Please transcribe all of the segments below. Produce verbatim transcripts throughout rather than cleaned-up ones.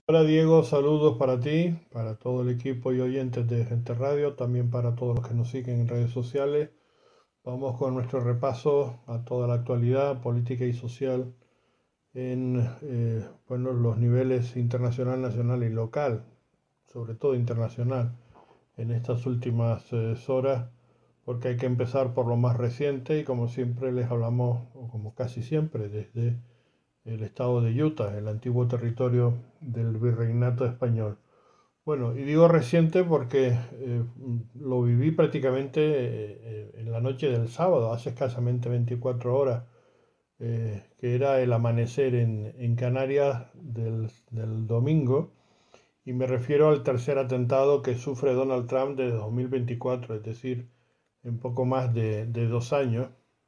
Hola Diego, saludos para ti, para todo el equipo y oyentes de Gente Radio, también para todos los que nos siguen en redes sociales. Vamos con nuestro repaso a toda la actualidad política y social en eh, bueno, los niveles internacional, nacional y local, sobre todo internacional, en estas últimas eh, horas, porque hay que empezar por lo más reciente y como siempre les hablamos, o como casi siempre, desde el estado de Utah, el antiguo territorio del virreinato español. Bueno, y digo reciente porque eh, lo viví prácticamente eh, en la noche del sábado, hace escasamente veinticuatro horas, eh, que era el amanecer en, en Canarias del, del domingo, y me refiero al tercer atentado que sufre Donald Trump desde dos mil veinticuatro, es decir, en poco más de, de dos años,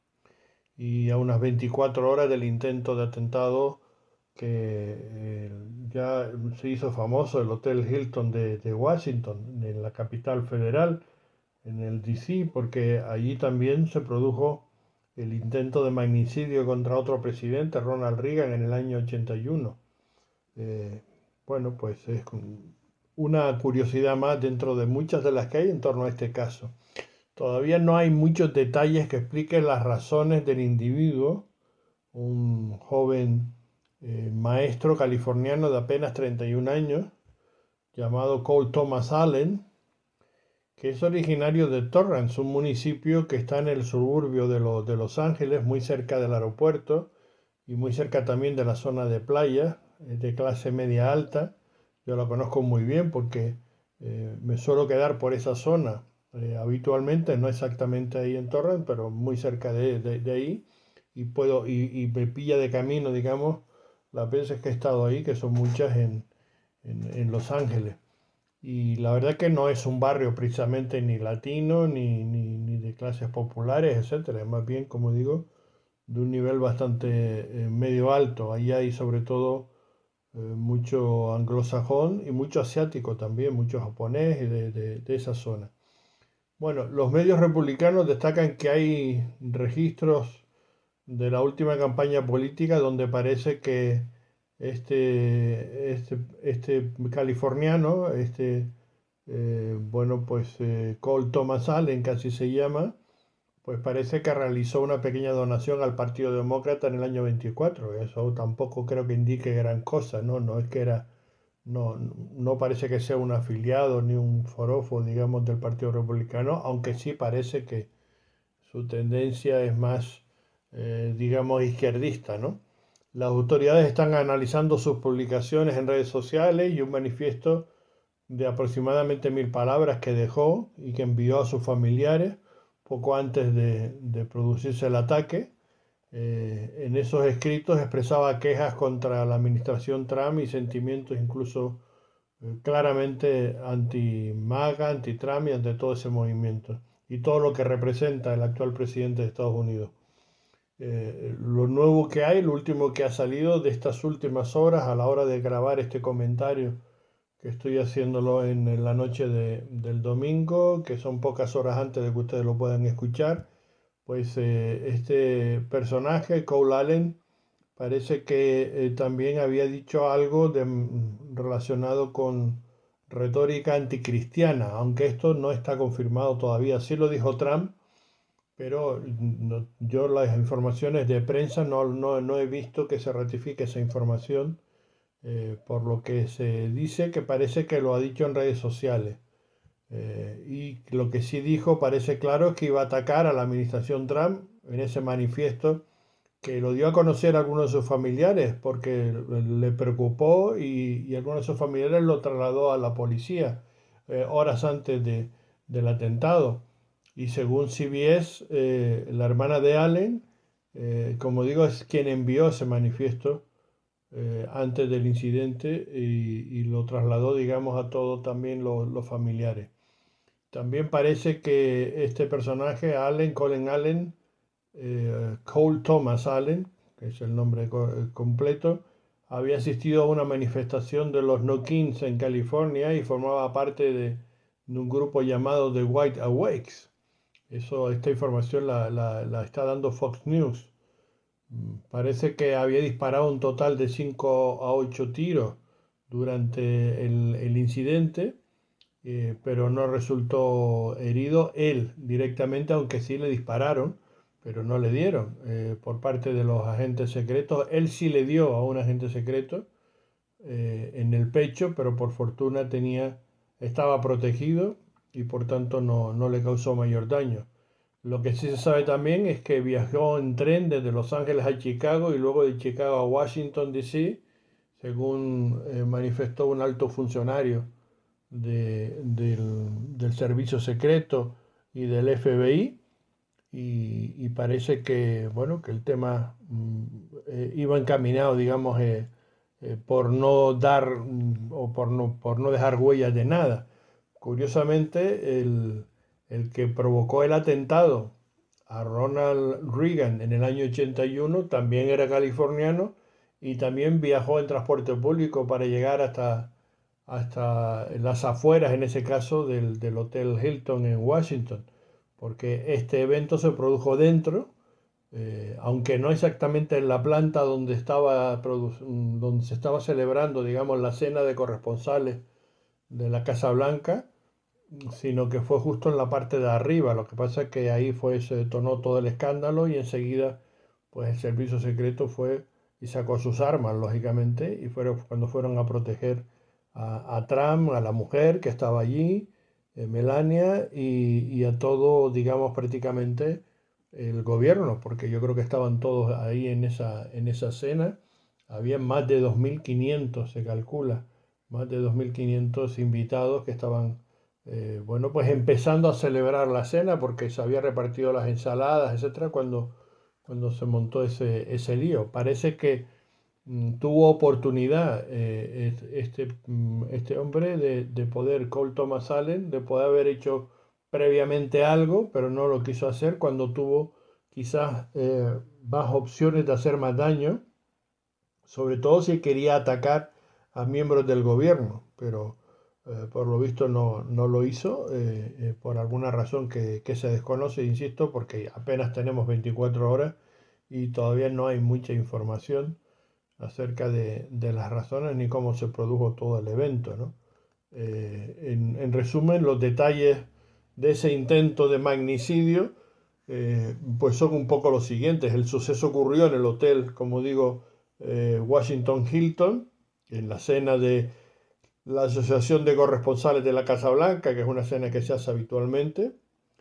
y a unas veinticuatro horas del intento de atentado que eh, ya se hizo famoso el Hotel Hilton de, de Washington, en la capital federal, en el D C, porque allí también se produjo el intento de magnicidio contra otro presidente, Ronald Reagan, en el año ochenta y uno. Eh, bueno, pues es una curiosidad más dentro de muchas de las que hay en torno a este caso. Todavía no hay muchos detalles que expliquen las razones del individuo, un joven eh, maestro californiano de apenas treinta y un años, llamado Cole Thomas Allen, que es originario de Torrance, un municipio que está en el suburbio de, lo- de Los Ángeles, muy cerca del aeropuerto y muy cerca también de la zona de playa, es de clase media alta. Yo la conozco muy bien porque eh, me suelo quedar por esa zona eh, habitualmente, no exactamente ahí en Torrance, pero muy cerca de, de- de ahí, y puedo y, y me pilla de camino, digamos, las veces que he estado ahí, que son muchas en, en- en Los Ángeles. Y la verdad que no es un barrio precisamente ni latino, ni, ni, ni de clases populares, etcétera. Es más bien, como digo, de un nivel bastante eh, medio alto. Ahí hay sobre todo eh, mucho anglosajón y mucho asiático también, mucho japonés y de, de- de esa zona. Bueno, los medios republicanos destacan que hay registros de la última campaña política donde parece que este, este, este californiano, este, eh, bueno, pues eh, Cole Thomas Allen, que así se llama, pues parece que realizó una pequeña donación al Partido Demócrata en el año veinticuatro. Eso tampoco creo que indique gran cosa, ¿no? No es que era, no, no parece que sea un afiliado ni un forofo, digamos, del Partido Republicano, aunque sí parece que su tendencia es más, eh, digamos, izquierdista, ¿no? Las autoridades están analizando sus publicaciones en redes sociales y un manifiesto de aproximadamente mil palabras que dejó y que envió a sus familiares poco antes de, de producirse el ataque. Eh, en esos escritos expresaba quejas contra la administración Trump y sentimientos incluso eh, claramente anti-MAGA, anti-Trump y ante todo ese movimiento y todo lo que representa el actual presidente de Estados Unidos. Eh, lo nuevo que hay, lo último que ha salido de estas últimas horas a la hora de grabar este comentario que estoy haciéndolo en, en la noche de- del domingo, que son pocas horas antes de que ustedes lo puedan escuchar, pues eh, este personaje, Cole Allen, parece que eh, también había dicho algo de, mm, relacionado con retórica anticristiana, aunque esto no está confirmado todavía. Sí lo dijo Trump, pero no- yo las informaciones de prensa no, no, no he visto que se ratifique esa información, eh, por lo que se dice que parece que lo ha dicho en redes sociales. Eh, y lo que sí dijo parece claro es que iba a atacar a la administración Trump en ese manifiesto que lo dio a conocer a algunos de sus familiares porque le preocupó y, y algunos de sus familiares lo trasladó a la policía eh, horas antes de, del atentado. Y según C B S, eh, la hermana de Allen, eh, como digo, es quien envió ese manifiesto eh, antes del incidente y, y lo trasladó, digamos, a todos también los, los familiares. También parece que este personaje, Allen, Colin Allen, eh, Cole Thomas Allen, que es el nombre co- eh, completo, había asistido a una manifestación de los No Kings en California y formaba parte de, de un grupo llamado The White Awakes. Eso, esta información la, la- la está dando Fox News. Mm, Parece que había disparado un total de cinco a ocho tiros durante el, el incidente, eh, pero no resultó herido él directamente, aunque sí le dispararon, pero no le dieron eh, por parte de los agentes secretos. Él sí le dio a un agente secreto eh, en el pecho, pero por fortuna tenía, estaba protegido y por tanto no, no le causó mayor daño. Lo que sí se sabe también es que viajó en tren desde Los Ángeles a Chicago y luego de Chicago a Washington, D C, según eh, manifestó un alto funcionario de- del, del servicio secreto y del F B I, y, y parece que, bueno, que el tema mm, eh, iba encaminado, digamos, eh, eh, por no dar mm, o por no, por no dejar huellas de nada. Curiosamente, el, el que provocó el atentado a Ronald Reagan en el año ochenta y uno también era californiano y también viajó en transporte público para llegar hasta, hasta las afueras, en ese caso, del, del Hotel Hilton en Washington, porque este evento se produjo dentro, eh, aunque no exactamente en la planta donde estaba, produ- donde se estaba celebrando, digamos, la cena de corresponsales de la Casa Blanca, sino que fue justo en la parte de arriba. Lo que pasa es que ahí fue, se detonó todo el escándalo y enseguida pues el servicio secreto fue y sacó sus armas, lógicamente, y fueron cuando fueron a proteger a, a Trump, a la mujer que estaba allí, eh, Melania, y, y a todo, digamos, prácticamente el gobierno, porque yo creo que estaban todos ahí en esa, en esa cena. Había más de dos mil quinientos, se calcula, más de dos mil quinientos invitados que estaban eh, bueno, pues empezando a celebrar la cena porque se había repartido las ensaladas, etcétera, cuando, cuando se montó ese, ese lío. Parece que mm, tuvo oportunidad eh, es- este, mm, este hombre de, de poder, Cole Thomas Allen, de poder haber hecho previamente algo, pero no lo quiso hacer cuando tuvo quizás eh, más opciones de hacer más daño, sobre todo si quería atacar a miembros del gobierno, pero eh, por lo visto no, no lo hizo eh, eh, por alguna razón que, que se desconoce, insisto, porque apenas tenemos veinticuatro horas y todavía no hay mucha información acerca de, de las razones ni cómo se produjo todo el evento, ¿no? Eh, en, en resumen, los detalles de ese intento de magnicidio eh, pues son un poco los siguientes. El suceso ocurrió en el hotel, como digo, eh, Washington Hilton, en la cena de la Asociación de Corresponsales de la Casa Blanca, que es una cena que se hace habitualmente.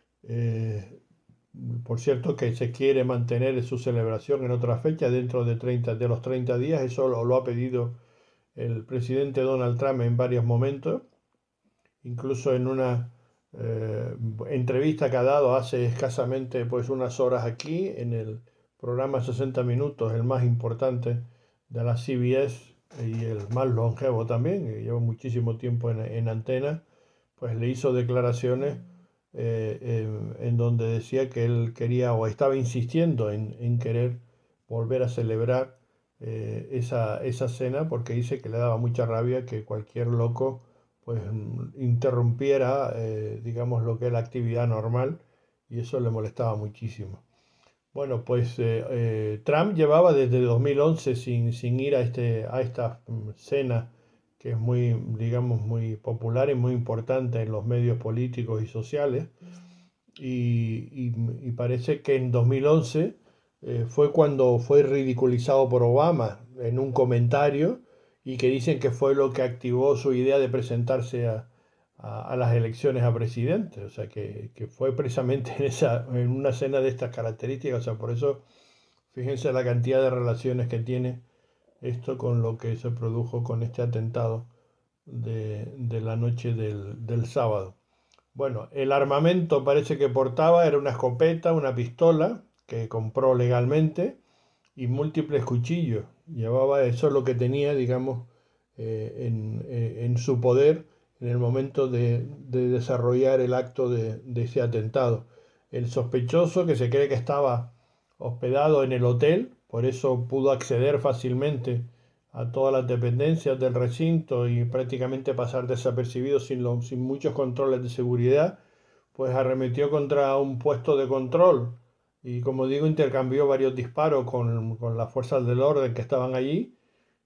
Eh, por cierto, que se quiere mantener su celebración en otra fecha dentro de, treinta, de los treinta días. Eso lo, lo ha pedido el presidente Donald Trump en varios momentos, incluso en una eh, entrevista que ha dado hace escasamente pues unas horas aquí en el programa sesenta minutos, el más importante de la C B S y el más longevo también, que lleva muchísimo tiempo en, en antena, pues le hizo declaraciones eh, eh, en donde decía que él quería o estaba insistiendo en, en querer volver a celebrar eh, esa, esa cena porque dice que le daba mucha rabia que cualquier loco pues interrumpiera, eh, digamos, lo que es la actividad normal y eso le molestaba muchísimo. Bueno, pues eh, eh, Trump llevaba desde dos mil once sin, sin ir a, este, a esta mm, cena que es muy, digamos, muy popular y muy importante en los medios políticos y sociales. Y, y- y parece que en dos mil once eh, fue cuando fue ridiculizado por Obama en un comentario y que dicen que fue lo que activó su idea de presentarse a, a- a las elecciones a presidente. O sea, que, que fue precisamente en, esa, en una cena de estas características. O sea, por eso fíjense la cantidad de relaciones que tiene esto con lo que se produjo con este atentado de, de la noche del, del sábado. Bueno, el armamento parece que portaba era una escopeta, una pistola que compró legalmente y múltiples cuchillos. Llevaba eso es lo que tenía, digamos, eh, en, eh, en su poder en el momento de, de desarrollar el acto de, de ese atentado. El sospechoso, que se cree que estaba hospedado en el hotel, por eso pudo acceder fácilmente a todas las dependencias del recinto y prácticamente pasar desapercibido sin, lo- sin muchos controles de seguridad, pues arremetió contra un puesto de control y como digo intercambió varios disparos con, con las fuerzas del orden que estaban allí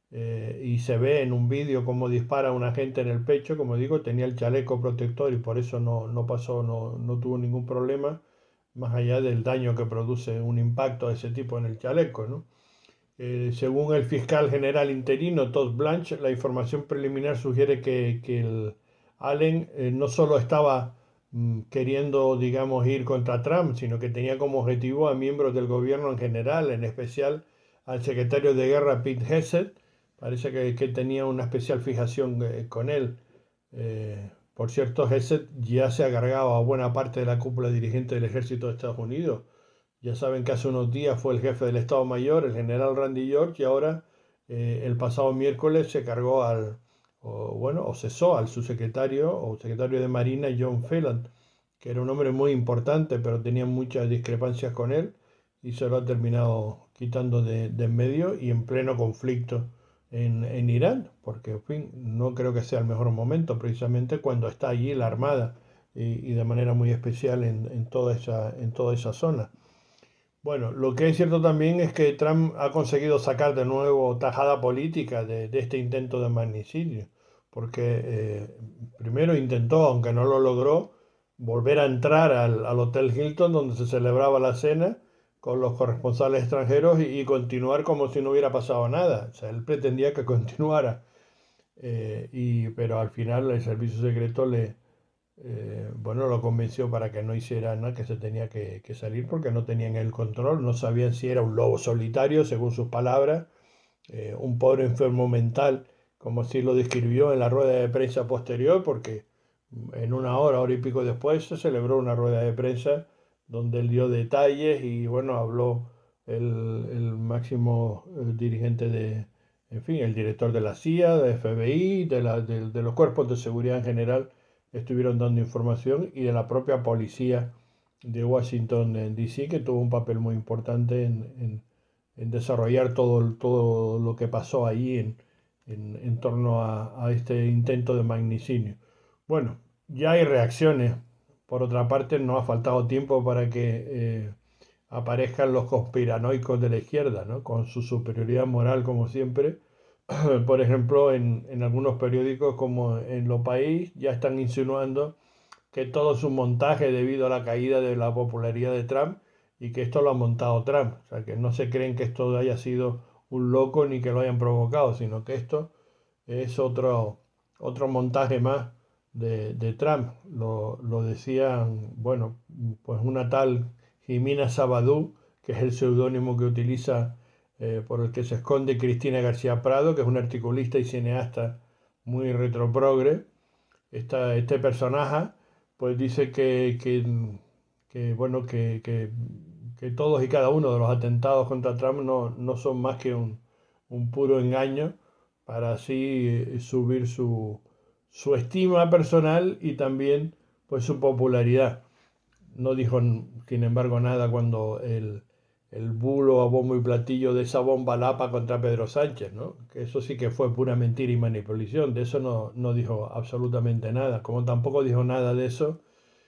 eh, y se ve en un vídeo cómo dispara a un agente en el pecho. Como digo, tenía el chaleco protector y por eso no, no pasó, no, no tuvo ningún problema, más allá del daño que produce un impacto de ese tipo en el chaleco, ¿no? Eh, según el fiscal general interino Todd Blanche, la información preliminar sugiere que, que el Allen eh, no solo estaba mm, queriendo, digamos, ir contra Trump, sino que tenía como objetivo a miembros del gobierno en general, en especial al secretario de Guerra Pete Hegseth. Parece que, que tenía una especial fijación eh, con él. Eh, por cierto, Hegseth ya se ha cargado a buena parte de la cúpula dirigente del ejército de Estados Unidos. Ya saben que hace unos días fue el jefe del Estado Mayor, el general Randy George, y ahora eh, el pasado miércoles se cargó al, o, bueno, o cesó al subsecretario o secretario de Marina John Phelan, que era un hombre muy importante, pero tenía muchas discrepancias con él y se lo ha terminado quitando de, de en medio y en pleno conflicto en, en Irán, porque en fin, no creo que sea el mejor momento precisamente cuando está allí la Armada y, y de manera muy especial en, en, toda esa, en toda esa zona. Bueno, lo que es cierto también es que Trump ha conseguido sacar de nuevo tajada política de, de este intento de magnicidio, porque eh, primero intentó, aunque no lo logró, volver a entrar al, al Hotel Hilton donde se celebraba la cena con los corresponsales extranjeros y, y continuar como si no hubiera pasado nada. O sea, él pretendía que continuara, eh, y, pero al final el servicio secreto le, eh, bueno, lo convenció para que no hiciera nada, que se tenía que, que salir porque no tenían el control, no sabían si era un lobo solitario, según sus palabras, eh, un pobre enfermo mental, como así lo describió en la rueda de prensa posterior, porque en una hora, hora y pico después, se celebró una rueda de prensa donde él dio detalles y, bueno, habló el, el máximo eh, dirigente de, en fin, el director de la C I A, de F B I, de, la, de, de los cuerpos de seguridad en general, estuvieron dando información y de la propia policía de Washington D C, que tuvo un papel muy importante en, en, en desarrollar todo, todo lo que pasó ahí en, en, en torno a, a, este intento de magnicidio. Bueno, ya hay reacciones. Por otra parte, no ha faltado tiempo para que eh, aparezcan los conspiranoicos de la izquierda, ¿no? Con su superioridad moral, como siempre. Por ejemplo, en, en algunos periódicos como en Lo País ya están insinuando que todo es un montaje debido a la caída de la popularidad de Trump y que esto lo ha montado Trump. O sea, que no se creen que esto haya sido un loco ni que lo hayan provocado, sino que esto es otro, otro montaje más de, de Trump. Lo, lo decían, bueno, pues una tal Jimena Sabadú, que es el seudónimo que utiliza, eh, por el que se esconde Cristina García Prado, que es una articulista y cineasta muy retroprogre. Esta, este personaje pues dice que, que, que, bueno, que, que, que todos y cada uno de los atentados contra Trump no, no son más que un, un puro engaño para así eh, subir su, su estima personal y también pues su popularidad. No dijo, sin embargo, nada cuando el, el bulo a bombo y platillo de esa bomba lapa contra Pedro Sánchez, ¿no? Que eso sí que fue pura mentira y manipulación. De eso no, no dijo absolutamente nada. Como tampoco dijo nada de eso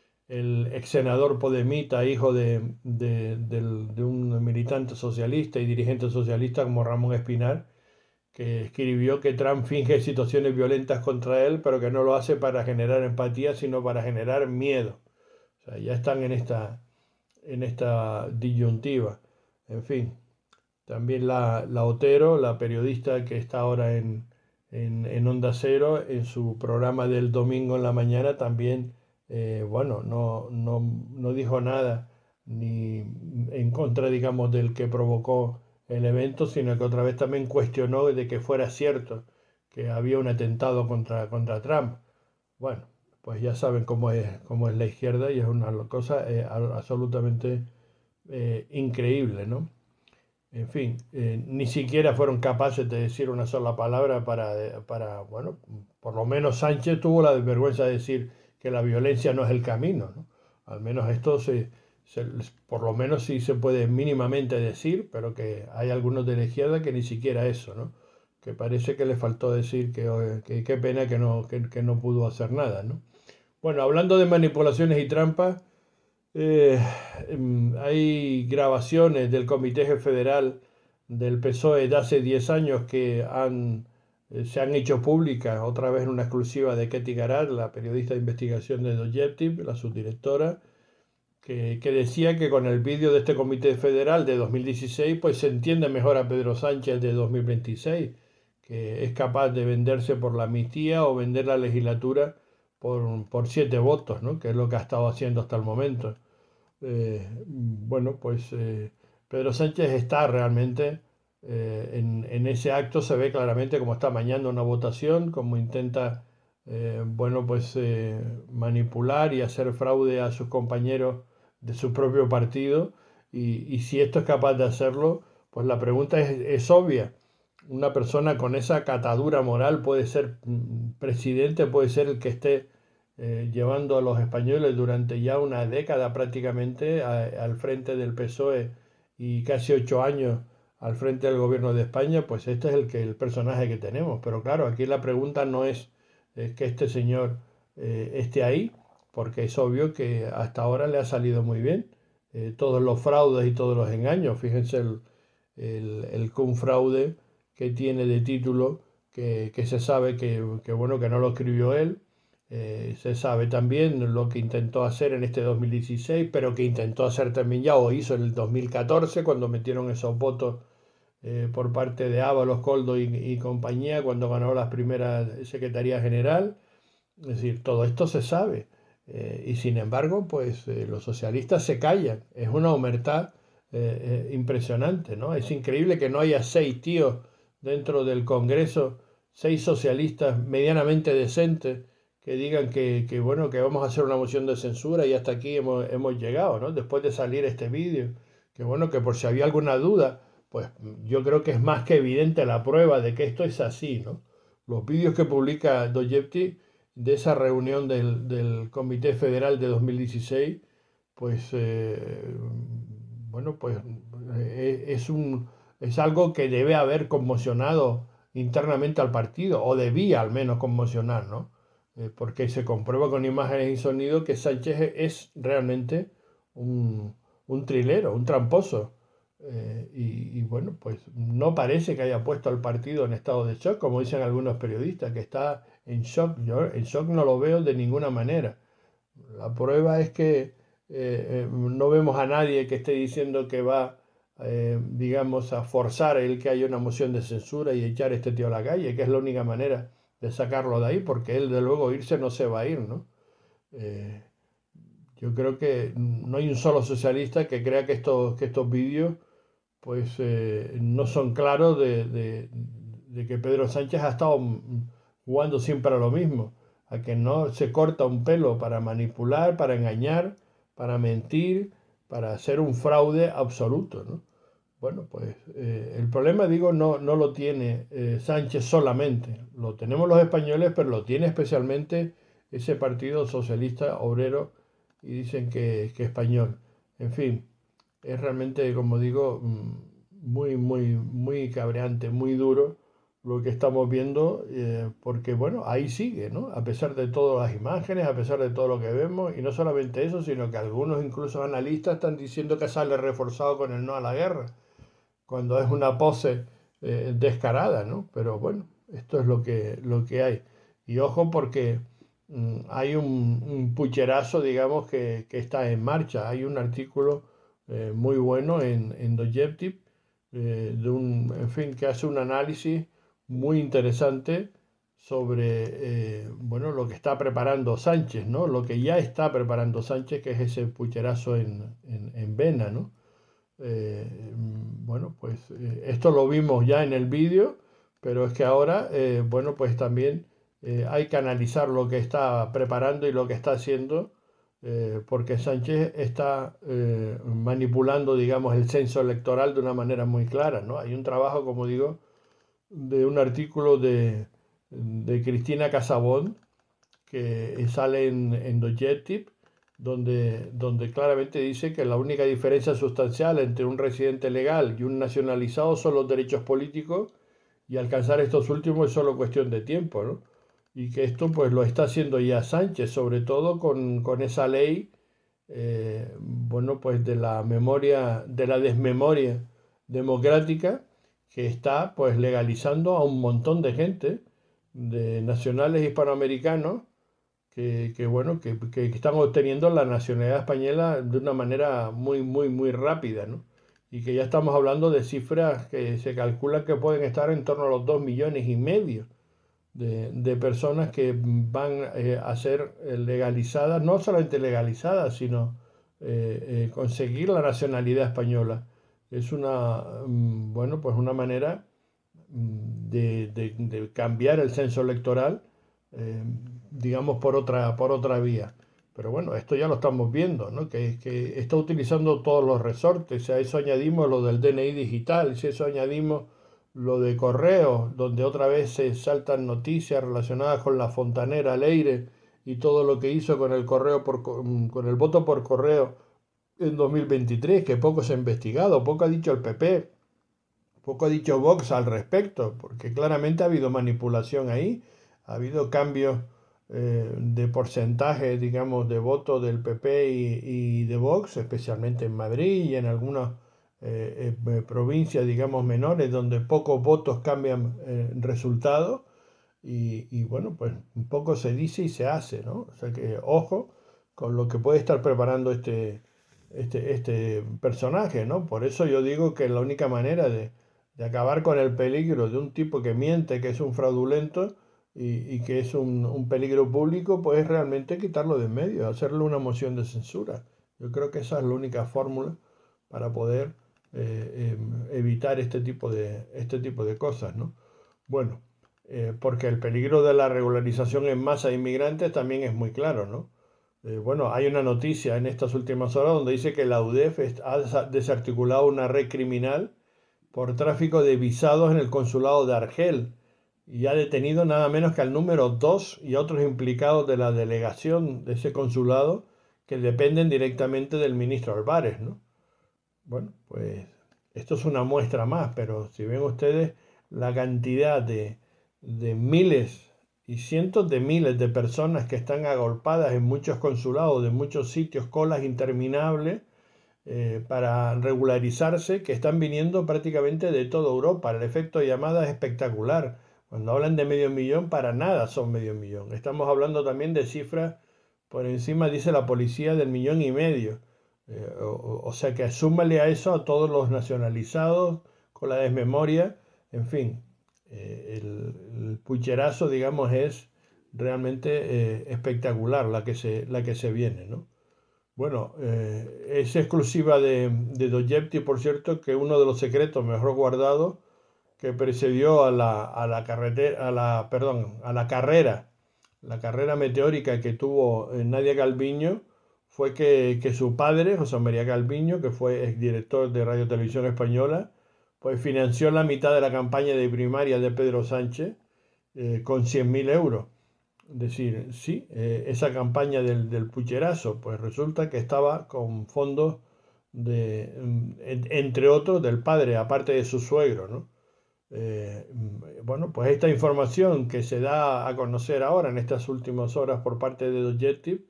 el ex senador podemita, hijo de, de, del- de un militante socialista y dirigente socialista como Ramón Espinar, que escribió que Trump finge situaciones violentas contra él, pero que no lo hace para generar empatía, sino para generar miedo. O sea, ya están en esta, en esta disyuntiva. En fin, también la, la Otero, la periodista que está ahora en, en, en Onda Cero, en su programa del domingo en la mañana, también, eh, bueno, no, no, no dijo nada ni en contra, digamos, del que provocó el evento, sino que otra vez también cuestionó de que fuera cierto que había un atentado contra, contra Trump. Bueno, pues ya saben cómo es, cómo es la izquierda y es una cosa eh, absolutamente eh, increíble, ¿no? En fin, eh, ni siquiera fueron capaces de decir una sola palabra para, para, bueno, por lo menos Sánchez tuvo la vergüenza de decir que la violencia no es el camino, ¿no? Al menos esto se, se- por lo menos sí se puede mínimamente decir, pero que hay algunos de la izquierda que ni siquiera eso, ¿no? Que parece que le faltó decir que, eh, que qué pena que no, que, que no pudo hacer nada, ¿no? Bueno, hablando de manipulaciones y trampas, eh, em, hay grabaciones del Comité Federal del P S O E de hace diez años que han, eh, se han hecho públicas, otra vez en una exclusiva de Ketty Garat, la periodista de investigación de Objective, la subdirectora, que, que decía que con el vídeo de este Comité Federal de dos mil dieciséis pues se entiende mejor a Pedro Sánchez de dos mil veintiséis, que es capaz de venderse por la amnistía o vender la legislatura por, por siete votos, ¿no? Que es lo que ha estado haciendo hasta el momento. Eh, bueno, pues eh, Pedro Sánchez está realmente eh, en, en ese acto, se ve claramente cómo está amañando una votación, cómo intenta, eh, bueno, pues eh, manipular y hacer fraude a sus compañeros de su propio partido. Y, y si esto es capaz de hacerlo, pues la pregunta es, es obvia. Una persona con esa catadura moral puede ser mm, presidente, puede ser el que esté eh, llevando a los españoles durante ya una década prácticamente a- al frente del P S O E y casi ocho años al frente del gobierno de España, pues este es el que el personaje que tenemos. Pero claro, aquí la pregunta no es, eh, que este señor eh, esté ahí, porque es obvio que hasta ahora le ha salido muy bien. Eh, todos los fraudes y todos los engaños. Fíjense el, el, el fraude que tiene de título, que, que se sabe que, que, bueno, que no lo escribió él. Eh, se sabe también lo que intentó hacer en este dos mil dieciséis, pero que intentó hacer también ya o hizo en el dos mil catorce cuando metieron esos votos eh, por parte de Ábalos, Koldo y, y compañía cuando ganó las primeras Secretaría General. Es decir, todo esto se sabe. Eh, y sin embargo, pues eh, los socialistas se callan. Es una omertad eh, eh, impresionante, ¿no? Es increíble que no haya seis tíos dentro del Congreso, seis socialistas medianamente decentes, que digan que, que, bueno, que vamos a hacer una moción de censura y hasta aquí hemos, hemos llegado, ¿no? Después de salir este vídeo. Que bueno, que por si había alguna duda, pues yo creo que es más que evidente la prueba de que esto es así, ¿no? Los vídeos que publica Dostoyevsky de esa reunión del, del Comité Federal de dos mil dieciséis, pues eh, bueno, pues eh, es un, es algo que debe haber conmocionado internamente al partido, o debía al menos conmocionar, ¿no? Eh, porque se comprueba con imágenes y sonido que Sánchez es realmente un, un trilero, un tramposo. Eh, y, y, bueno, pues no parece que haya puesto al partido en estado de shock, como dicen algunos periodistas, que está en shock. Yo en shock no lo veo de ninguna manera. La prueba es que eh, eh, no vemos a nadie que esté diciendo que va, eh, digamos, a forzar el que haya una moción de censura y echar a este tío a la calle, que es la única manera de sacarlo de ahí, porque él de luego irse no se va a ir, ¿no? Eh, yo creo que no hay un solo socialista que crea que estos, que estos vídeos pues eh, no son claros de, de- de que Pedro Sánchez ha estado mm, jugando siempre a lo mismo, a que no se corta un pelo para manipular, para engañar, para mentir, para hacer un fraude absoluto, ¿no? Bueno, pues eh, el problema, digo, no, no lo tiene eh, Sánchez solamente, lo tenemos los españoles, pero lo tiene especialmente ese Partido Socialista Obrero y dicen que, que español. En fin, es realmente, como digo, mm, muy, muy, muy cabreante, muy duro lo que estamos viendo, eh, porque bueno, ahí sigue, ¿no? A pesar de todas las imágenes, a pesar de todo lo que vemos, y no solamente eso, sino que algunos incluso analistas están diciendo que sale reforzado con el no a la guerra, cuando es una pose eh, descarada, ¿no? Pero bueno, esto es lo que, lo que hay. Y ojo porque mm, hay un, un pucherazo, digamos, que, que está en marcha. Hay un artículo eh, muy bueno en, en Dostoyevsky, eh, de un, en fin, que hace un análisis muy interesante sobre eh, bueno, lo que está preparando Sánchez, ¿no? Lo que ya está preparando Sánchez, que es ese pucherazo en, en, en Vena, ¿no? Eh, bueno, pues eh, esto lo vimos ya en el vídeo, pero es que ahora, eh, bueno, pues también eh, hay que analizar lo que está preparando y lo que está haciendo, eh, porque Sánchez está eh, manipulando, digamos, el censo electoral de una manera muy clara, ¿no? Hay un trabajo, como digo, de un artículo de, de Cristina Casabón, que sale en, en Dostoyevsky, donde, donde claramente dice que la única diferencia sustancial entre un residente legal y un nacionalizado son los derechos políticos, y alcanzar estos últimos es solo cuestión de tiempo, ¿no? Y que esto pues lo está haciendo ya Sánchez, sobre todo con, con esa ley, eh, bueno, pues de la memoria, de la desmemoria democrática, que está pues legalizando a un montón de gente, de nacionales hispanoamericanos, que, que bueno, que, que están obteniendo la nacionalidad española de una manera muy, muy, muy rápida, ¿no? Y que ya estamos hablando de cifras que se calculan que pueden estar en torno a los dos millones y medio de, de personas que van eh, a ser legalizadas, no solamente legalizadas, sino eh, eh, conseguir la nacionalidad española. Es una, mm, bueno, pues una manera mm, de, de- de cambiar el censo electoral, eh, digamos, por otra, por otra vía. Pero bueno, esto ya lo estamos viendo, ¿no? Que, que está utilizando todos los resortes. A eso añadimos lo del D N I digital, si a eso añadimos lo de correo, donde otra vez se saltan noticias relacionadas con la Fontanera Leire y todo lo que hizo con el correo por, co- mm, con el voto por correo en dos mil veintitrés, que poco se ha investigado, poco ha dicho el P P, poco ha dicho Vox al respecto, porque claramente ha habido manipulación ahí, ha habido cambios eh, de porcentaje, digamos, de voto del P P y, y de Vox, especialmente en Madrid y en algunas eh, eh, provincias, digamos, menores, donde pocos votos cambian eh, resultados. Y, y bueno, pues un poco se dice y se hace, ¿no? O sea que ojo con lo que puede estar preparando este, este, este personaje, ¿no? Por eso yo digo que la única manera de, de acabar con el peligro de un tipo que miente, que es un fraudulento y, y que es un, un peligro público, pues es realmente quitarlo de en medio, hacerle una moción de censura. Yo creo que esa es la única fórmula para poder eh, em, evitar este tipo de, este tipo de cosas, ¿no? Bueno, eh, porque el peligro de la regularización en masa de inmigrantes también es muy claro, ¿no? Eh, bueno, hay una noticia en estas últimas horas donde dice que la U D E F est- ha desa- desarticulado una red criminal por tráfico de visados en el consulado de Argel y ha detenido nada menos que al número dos y otros implicados de la delegación de ese consulado que dependen directamente del ministro Álvarez, ¿no? Bueno, pues esto es una muestra más, pero si ven ustedes la cantidad de, de miles y cientos de miles de personas que están agolpadas en muchos consulados, de muchos sitios, colas interminables eh, para regularizarse, que están viniendo prácticamente de toda Europa. El efecto llamada es espectacular. Cuando hablan de medio millón, para nada son medio millón. Estamos hablando también de cifras por encima, dice la policía, del millón y medio. Eh, o, o sea que súmale a eso a todos los nacionalizados con la desmemoria. En fin, eh, el, el pucherazo, digamos, es realmente eh, espectacular la que se, la que se viene, ¿no? Bueno, eh, es exclusiva de, de Dostoyevsky, por cierto, que uno de los secretos mejor guardados que precedió a la, a la carretera, a la, perdón, a la carrera, la carrera meteórica que tuvo eh, Nadia Calviño, fue que, que su padre, José María Calviño, que fue exdirector de Radio Televisión Española, pues financió la mitad de la campaña de primaria de Pedro Sánchez eh, con cien mil euros. Es decir, sí, eh, esa campaña del, del pucherazo, pues resulta que estaba con fondos de, mm, en- entre otros, del padre, aparte de su suegro, ¿no? Eh, mm, bueno, pues esta información que se da a conocer ahora en estas últimas horas por parte de Dostoyevsky,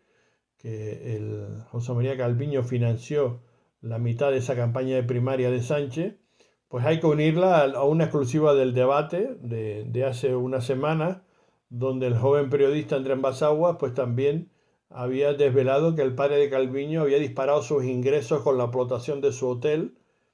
que el José María Calviño financió la mitad de esa campaña de primaria de Sánchez, pues hay que unirla a a una exclusiva del debate de, de hace una semana, donde el joven periodista Andrés Basaguas pues también había desvelado que el padre de Calviño había disparado sus ingresos con la explotación de su hotel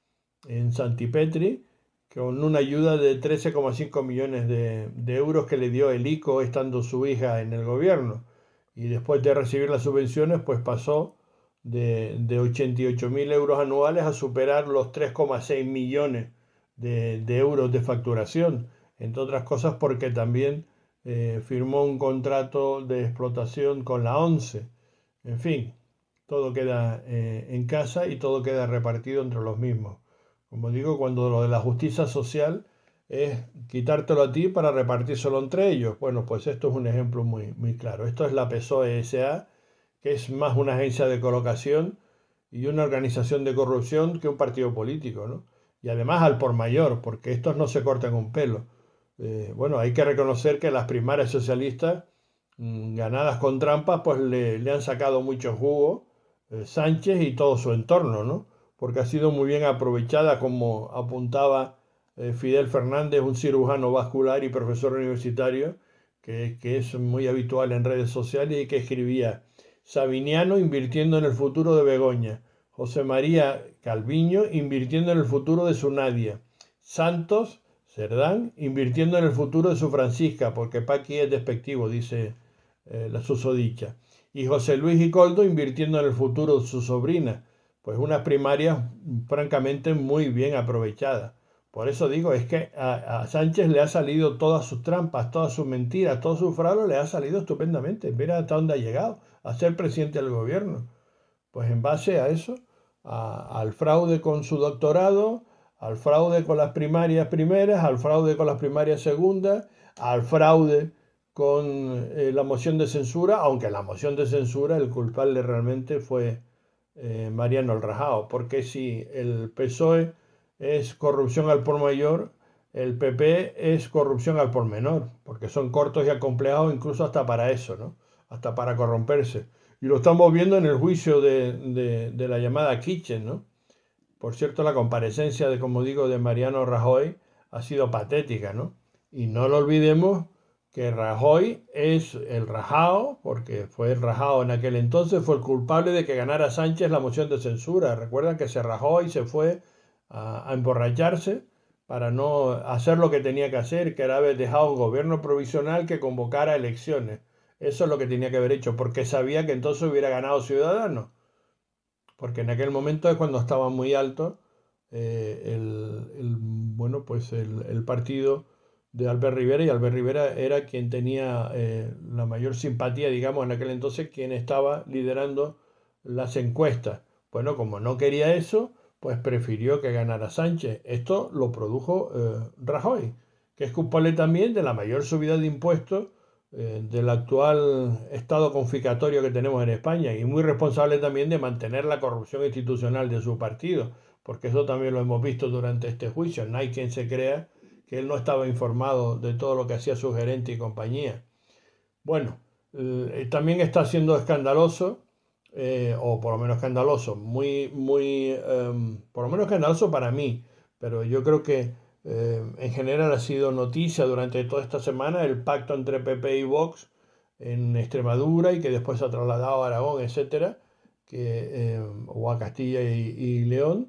en Santipetri, con una ayuda de trece coma cinco millones de, de euros que le dio el ICO estando su hija en el gobierno. Y después de recibir las subvenciones, pues pasó de, de ochenta y ocho mil euros anuales a superar los tres coma seis millones de, de euros de facturación, entre otras cosas porque también eh, firmó un contrato de explotación con la ONCE. En fin, todo queda eh, en casa y todo queda repartido entre los mismos. Como digo, cuando lo de la justicia social es quitártelo a ti para repartírselo entre ellos. Bueno, pues esto es un ejemplo muy, muy claro. Esto es la PSOE S A, que es más una agencia de colocación y una organización de corrupción que un partido político, ¿no? Y además al por mayor, porque estos no se cortan un pelo. Eh, bueno, hay que reconocer que las primarias socialistas, mm, ganadas con trampas, pues le, le han sacado mucho jugo eh, Sánchez y todo su entorno, ¿no? Porque ha sido muy bien aprovechada, como apuntaba eh, Fidel Fernández, un cirujano vascular y profesor universitario, que, que es muy habitual en redes sociales y que escribía: Sabiniano invirtiendo en el futuro de Begoña, José María Calviño invirtiendo en el futuro de su Nadia, Santos Cerdán invirtiendo en el futuro de su Francisca, porque Paqui es despectivo, dice eh, la susodicha, y José Luis Icoldo invirtiendo en el futuro de su sobrina. Pues unas primarias francamente muy bien aprovechadas. Por eso digo, es que a, a Sánchez le ha salido todas sus trampas, todas sus mentiras, todo su fraude le ha salido estupendamente. Mira hasta dónde ha llegado, a ser presidente del gobierno. Pues en base a eso, a, al fraude con su doctorado, al fraude con las primarias primeras, al fraude con las primarias segundas, al fraude con eh, la moción de censura, aunque la moción de censura el culpable realmente fue eh, Mariano El Rajao, porque si el P S O E es corrupción al por mayor, el P P es corrupción al por menor, porque son cortos y acomplejados incluso hasta para eso, ¿no? Hasta para corromperse. Y lo estamos viendo en el juicio de, de, de la llamada Kitchen, ¿no? Por cierto, la comparecencia, de, como digo, de Mariano Rajoy ha sido patética, ¿no? Y no lo olvidemos que Rajoy es el rajao, porque fue el rajao en aquel entonces, fue el culpable de que ganara Sánchez la moción de censura. Recuerdan que se rajó y se fue a, a emborracharse para no hacer lo que tenía que hacer, que era haber dejado un gobierno provisional que convocara elecciones. Eso es lo que tenía que haber hecho, porque sabía que entonces hubiera ganado Ciudadanos. Porque en aquel momento es cuando estaba muy alto eh, el, el, bueno, pues el, el partido de Albert Rivera, y Albert Rivera era quien tenía eh, la mayor simpatía, digamos, en aquel entonces, quien estaba liderando las encuestas. Bueno, como no quería eso, pues prefirió que ganara Sánchez. Esto lo produjo eh, Rajoy, que es culpable también de la mayor subida de impuestos eh, del actual estado confiscatorio que tenemos en España, y muy responsable también de mantener la corrupción institucional de su partido, porque eso también lo hemos visto durante este juicio. No hay quien se crea que él no estaba informado de todo lo que hacía su gerente y compañía. Bueno, eh, también está siendo escandaloso, eh, o por lo menos escandaloso, muy, muy, eh, por lo menos escandaloso para mí, pero yo creo que eh, en general ha sido noticia durante toda esta semana el pacto entre P P y Vox en Extremadura, y que después se ha trasladado a Aragón, etcétera, que, eh, o a Castilla y, y León,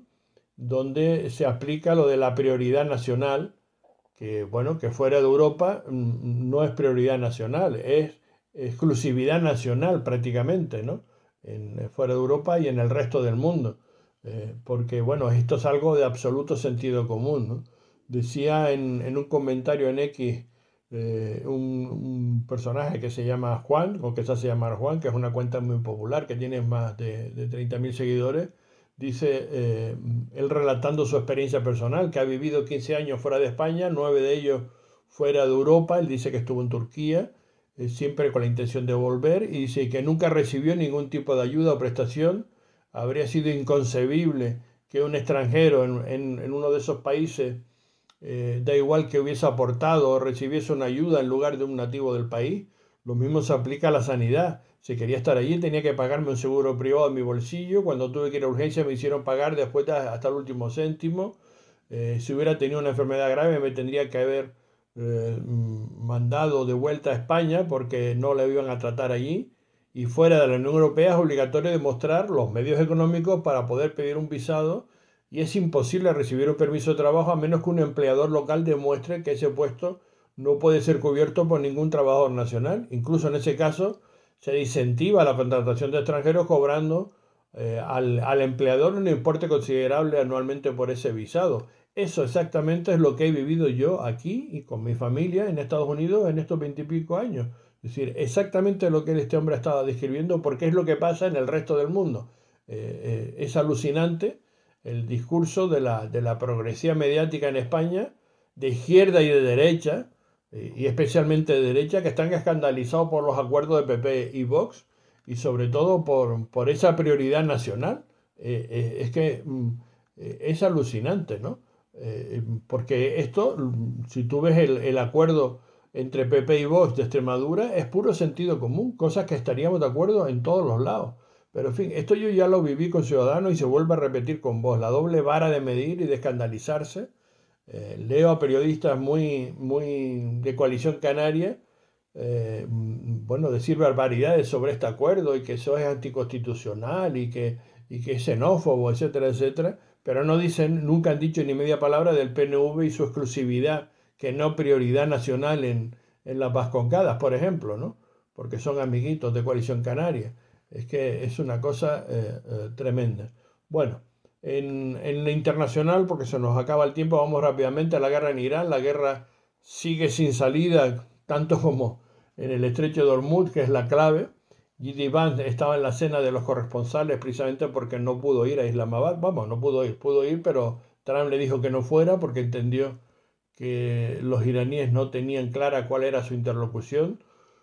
donde se aplica lo de la prioridad nacional, que bueno, que fuera de Europa no es prioridad nacional, es exclusividad nacional prácticamente, ¿no? En, fuera de Europa y en el resto del mundo, eh, porque bueno, esto es algo de absoluto sentido común, ¿no? Decía en, en un comentario en X eh, un, un personaje que se llama Juan, o que se hace llamar Juan, que es una cuenta muy popular, que tiene más de, de treinta mil seguidores. Dice, eh, él relatando su experiencia personal, que ha vivido quince años fuera de España, nueve de ellos fuera de Europa. Él dice que estuvo en Turquía, eh, siempre con la intención de volver, y dice que nunca recibió ningún tipo de ayuda o prestación. Habría sido inconcebible que un extranjero en, en, en uno de esos países, eh, da igual que hubiese aportado o recibiese una ayuda en lugar de un nativo del país. Lo mismo se aplica a la sanidad. Si quería estar allí tenía que pagarme un seguro privado en mi bolsillo. Cuando tuve que ir a urgencia me hicieron pagar después de hasta el último céntimo. Eh, si hubiera tenido una enfermedad grave me tendría que haber eh, mandado de vuelta a España, porque no la iban a tratar allí. Y fuera de la Unión Europea es obligatorio demostrar los medios económicos para poder pedir un visado, y es imposible recibir un permiso de trabajo a menos que un empleador local demuestre que ese puesto no puede ser cubierto por ningún trabajador nacional. Incluso en ese caso se incentiva la contratación de extranjeros, cobrando eh, al, al empleador un importe considerable anualmente por ese visado. Eso exactamente es lo que he vivido yo aquí y con mi familia en Estados Unidos en estos veintipico años. Es decir, exactamente lo que este hombre estaba describiendo, porque es lo que pasa en el resto del mundo. Eh, eh, es alucinante el discurso de la, de la progresía mediática en España, de izquierda y de derecha, y especialmente de derecha, que están escandalizados por los acuerdos de P P y Vox, y sobre todo por, por esa prioridad nacional. Eh, eh, es que eh, es alucinante, ¿no? Eh, porque esto, si tú ves el, el acuerdo entre P P y Vox de Extremadura, es puro sentido común, cosas que estaríamos de acuerdo en todos los lados. Pero en fin, esto yo ya lo viví con Ciudadanos y se vuelve a repetir con Vox, la doble vara de medir y de escandalizarse Eh, leo a periodistas muy, muy de Coalición Canaria, eh, bueno, decir barbaridades sobre este acuerdo y que eso es anticonstitucional y que, y que es xenófobo, etcétera, etcétera, pero no dicen, nunca han dicho ni media palabra del P N V y su exclusividad, que no prioridad nacional en, en las Vascongadas, por ejemplo, ¿no? Porque son amiguitos de Coalición Canaria. Es que es una cosa eh, eh, tremenda. Bueno, en, en la internacional, porque se nos acaba el tiempo, vamos rápidamente a la guerra en Irán. La guerra sigue sin salida, tanto como en el estrecho de Hormuz, que es la clave. Gidi Vance estaba en la cena de los corresponsales precisamente porque no pudo ir a Islamabad. Vamos, no pudo ir, pudo ir, pero Trump le dijo que no fuera porque entendió que los iraníes no tenían clara cuál era su interlocución.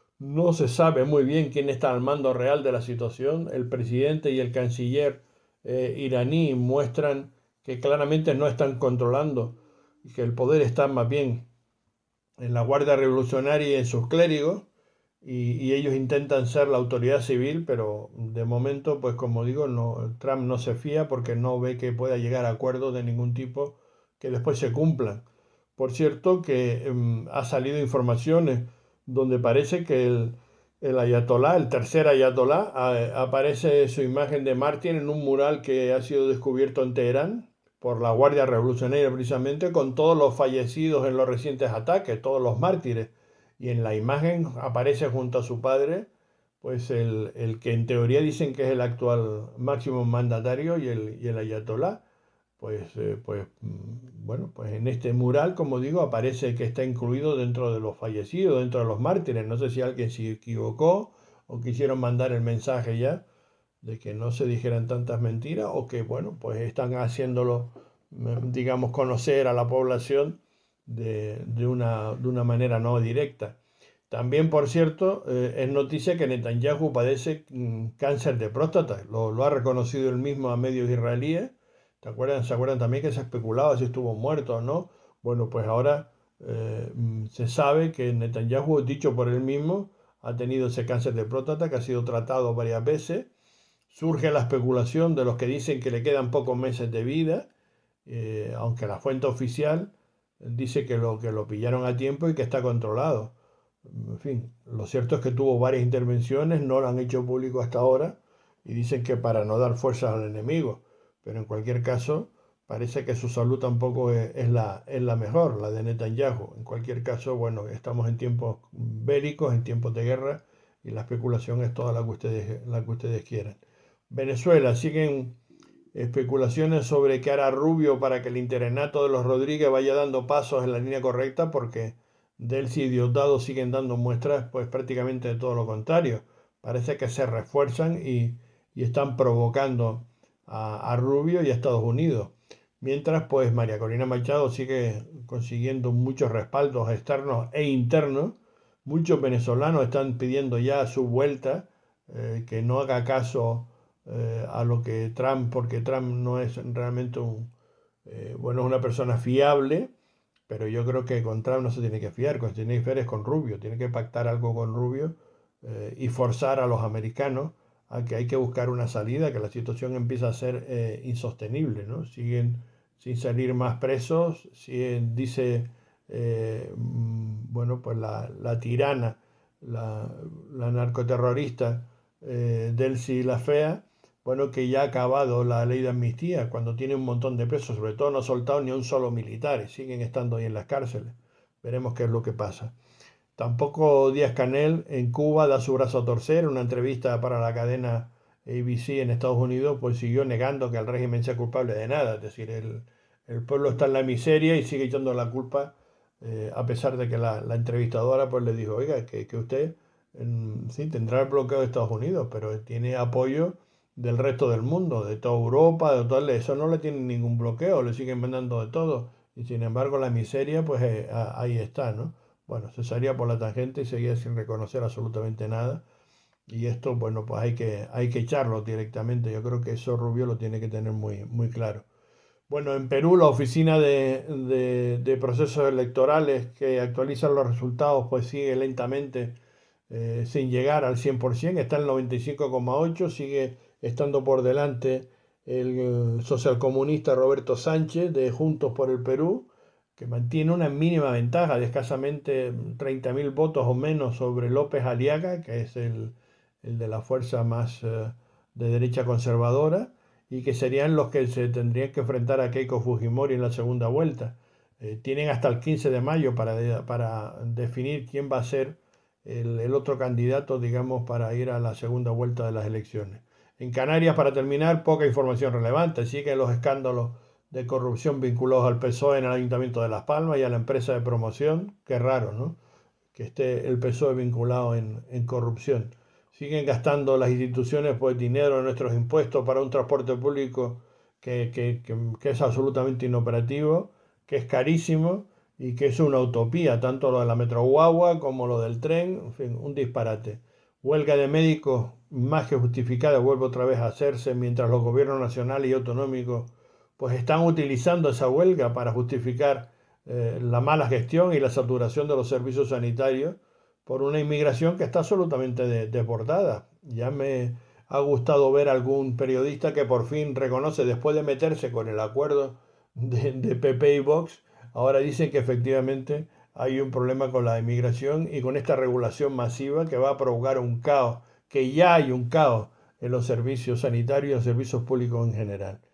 No se sabe muy bien quién está al mando real de la situación. El presidente y el canciller eh, iraní muestran que claramente no están controlando y que el poder está más bien en la Guardia Revolucionaria y en sus clérigos, y, y ellos intentan ser la autoridad civil, pero de momento, pues como digo, no, Trump no se fía porque no ve que pueda llegar a acuerdos de ningún tipo que después se cumplan. Por cierto, que um, ha salido informaciones donde parece que el, el ayatolá, el tercer ayatolá, a, aparece su imagen de mártir en un mural que ha sido descubierto en Teherán por la Guardia Revolucionaria precisamente, con todos los fallecidos en los recientes ataques, todos los mártires. Y en la imagen aparece junto a su padre, pues el, el que en teoría dicen que es el actual máximo mandatario y el, y el ayatolá. Pues, eh, pues, bueno, pues en este mural, como digo, aparece que está incluido dentro de los fallecidos, dentro de los mártires. No sé si alguien se equivocó o quisieron mandar el mensaje ya de que no se dijeran tantas mentiras o que, bueno, pues están haciéndolo, digamos, conocer a la población de, de una, de una manera no directa. También, por cierto, eh, es noticia que Netanyahu padece mm, cáncer de próstata. Lo, lo ha reconocido él mismo a medios israelíes. ¿Te acuerdan? ¿Se acuerdan también que se especulaba si estuvo muerto o no? Bueno, pues ahora eh, mm, se sabe que Netanyahu, dicho por él mismo, ha tenido ese cáncer de próstata que ha sido tratado varias veces. Surge la especulación de los que dicen que le quedan pocos meses de vida, eh, aunque la fuente oficial dice que lo, que lo pillaron a tiempo y que está controlado. En fin, lo cierto es que tuvo varias intervenciones, no lo han hecho público hasta ahora y dicen que para no dar fuerza al enemigo, pero en cualquier caso parece que su salud tampoco es, es, la, es la mejor, la de Netanyahu. En cualquier caso, bueno, estamos en tiempos bélicos, en tiempos de guerra y la especulación es toda la que ustedes, la que ustedes quieran. Venezuela, siguen especulaciones sobre qué hará Rubio para que el interinato de los Rodríguez vaya dando pasos en la línea correcta, porque Delcy y Diosdado siguen dando muestras pues prácticamente de todo lo contrario. Parece que se refuerzan y, y están provocando a, a Rubio y a Estados Unidos. Mientras pues María Corina Machado sigue consiguiendo muchos respaldos externos e internos. Muchos venezolanos están pidiendo ya su vuelta, eh, que no haga caso eh, a lo que Trump, porque Trump no es realmente un, eh, bueno, es una persona fiable, pero yo creo que con Trump no se tiene que fiar, con se tiene que fiar es con Rubio, tiene que pactar algo con Rubio eh, y forzar a los americanos a que hay que buscar una salida, que la situación empieza a ser eh, insostenible, ¿no? Siguen sin salir más presos, siguen, dice, eh, bueno, pues la, la tirana, la, la narcoterrorista eh, Delcy la Fea, bueno, que ya ha acabado la ley de amnistía, cuando tiene un montón de presos, sobre todo no ha soltado ni a un solo militar, siguen estando ahí en las cárceles. Veremos qué es lo que pasa. Tampoco Díaz-Canel en Cuba da su brazo a torcer. En una entrevista para la cadena A B C en Estados Unidos, pues siguió negando que el régimen sea culpable de nada. Es decir, el, el pueblo está en la miseria y sigue echando la culpa, eh, a pesar de que la, la entrevistadora pues le dijo, oiga, que, que usted en, sí tendrá el bloqueo de Estados Unidos, pero tiene apoyo del resto del mundo, de toda Europa, de todo, eso no le tiene ningún bloqueo, le siguen mandando de todo. Y sin embargo la miseria, pues eh, ahí está, ¿no? Bueno, se salía por la tangente y seguía sin reconocer absolutamente nada. Y esto, bueno, pues hay que, hay que echarlo directamente. Yo creo que eso Rubio lo tiene que tener muy, muy claro. Bueno, en Perú la oficina de, de, de procesos electorales que actualizan los resultados pues sigue lentamente eh, sin llegar al cien por ciento. Está en el noventa y cinco coma ocho por ciento, sigue estando por delante el socialcomunista Roberto Sánchez de Juntos por el Perú. que mantiene una mínima ventaja de escasamente treinta mil votos o menos sobre López Aliaga, que es el, el de la fuerza más eh, de derecha conservadora, y que serían los que se tendrían que enfrentar a Keiko Fujimori en la segunda vuelta. Eh, tienen hasta el quince de mayo para, para definir quién va a ser el, el otro candidato, digamos, para ir a la segunda vuelta de las elecciones. En Canarias, para terminar, poca información relevante. Siguen los escándalos de corrupción vinculados al P S O E en el Ayuntamiento de Las Palmas y a la empresa de promoción. Qué raro, ¿no? Que esté el P S O E vinculado en, en corrupción. Siguen gastando las instituciones pues dinero de nuestros impuestos para un transporte público que, que, que, que es absolutamente inoperativo, que es carísimo y que es una utopía, tanto lo de la Metro Guagua como lo del tren, en fin, un disparate. Huelga de médicos más que justificada vuelve otra vez a hacerse mientras los gobiernos nacionales y autonómicos pues están utilizando esa huelga para justificar eh, la mala gestión y la saturación de los servicios sanitarios por una inmigración que está absolutamente de, desbordada. Ya me ha gustado ver algún periodista que por fin reconoce, después de meterse con el acuerdo de, de P P y Vox, ahora dicen que efectivamente hay un problema con la inmigración y con esta regulación masiva que va a provocar un caos, que ya hay un caos en los servicios sanitarios y en los servicios públicos en general.